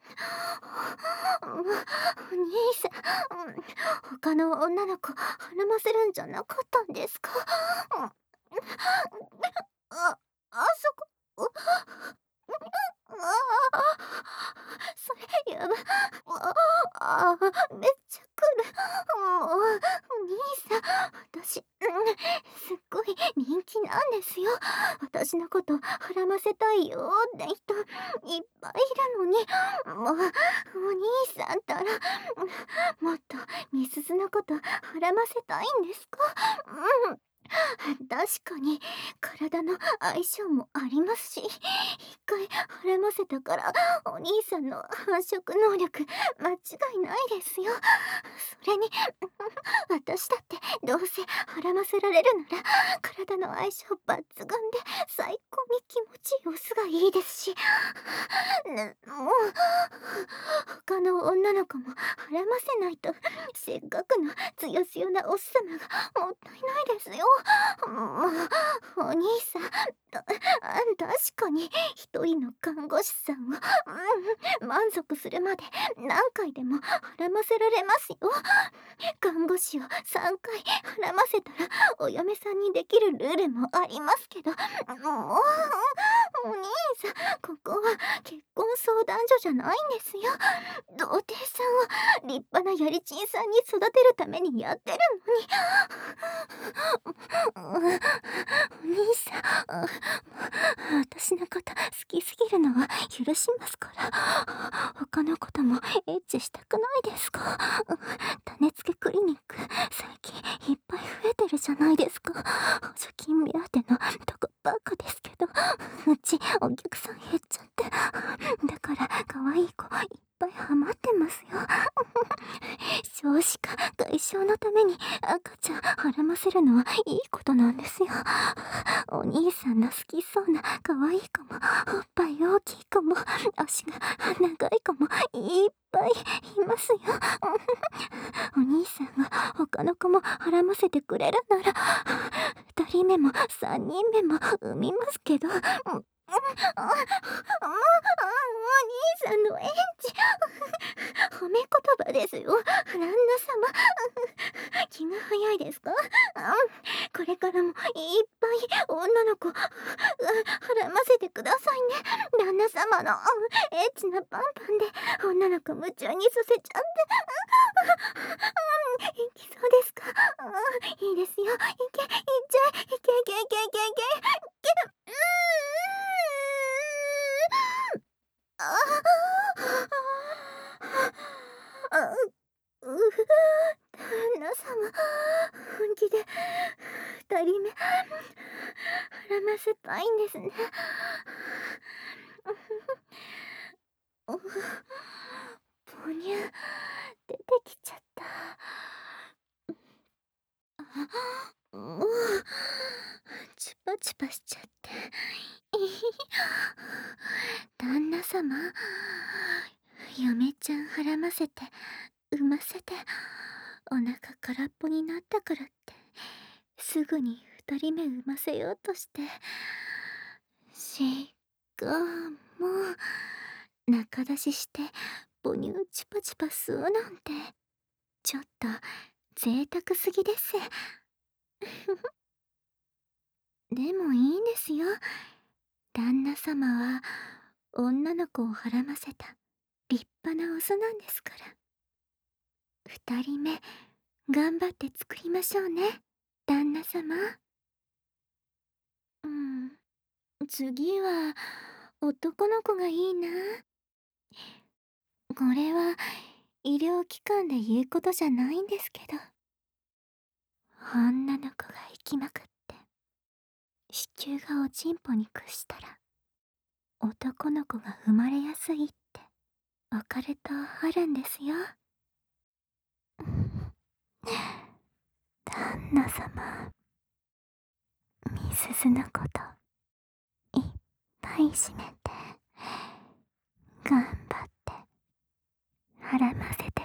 お兄さん、他の女の子孕ませるんじゃなかったんですか？あ、あそこ、それやば、めっちゃ来る。もう、お兄さん、私、すっごい人気なんですよ。私のこと孕ませたいよって人いっぱいいるのに、もう、お兄さんったら、もっとみすずのこと孕ませたいんですか？うん。確かに体の相性もありますし、一回孕ませたからお兄さんの繁殖能力間違いないですよ。それに私だってどうせ孕ませられるなら体の相性抜群で最高に気持ちいいオスがいいですし、もう他の女の子も孕ませないとせっかくの強強なオス様がもったいないですよ。もうお兄さん、確かに一人の看護師さんを、満足するまで何回でも孕ませられますよ。看護師を3回孕ませたらお嫁さんにできるルールもありますけど、もうお兄さん、ここは結婚相談所じゃないんですよ。童貞さんを立派なやりちんさんに育てるためにやってるのに。お兄さん、私のこと好きすぎるのは許しますから。他のこともエッチしたくないですか？種付けクリニック最近いっぱい増えてるじゃないですか。補助金目当てのとこばっかですけど、うちお客さん減っちゃって、だから可愛い子いっぱいハマってますよ。少子化解消のために赤ちゃん孕ませるのはいいことなんですよ。お兄さんの好きそうな可愛い子も、おっぱい大きい子も、足が長い子もいっぱいいますよ。お兄さんが他の子も孕ませてくれるなら、2人目も3人目も産みますけど、お兄さんのエンチ、褒め言葉ですよ、旦那様。気が早いですか？これからもいっぱい女の子孕ませてくださいね。旦那様のエッチなパンパンで女の子夢中にさせちゃって。いきそうですか？いいですよ。いけ、いっちゃえ。いけいけいけいけいけ。うーん。あう旦那様、本気で2人目孕ませたいんですね。母乳出てきちゃった。もうチュパチュパしちゃって。旦那様、嫁ちゃん孕ませて産ませてお腹空っぽになったからってすぐに2人目産ませようとして、しかも中出しして母乳チュパチュパ吸うなんてちょっと贅沢すぎです。でもいいんですよ。旦那様は女の子をはらませた立派なオスなんですから。2人目頑張って作りましょうね、旦那様。うん、次は男の子がいいな。これは医療機関で言うことじゃないんですけど、女の子が行きまくって子宮がおちんぽに屈したら男の子が生まれやすいってオカルトあるんですよ。旦那様、みすずのこといっぱいしめて頑張って孕ませて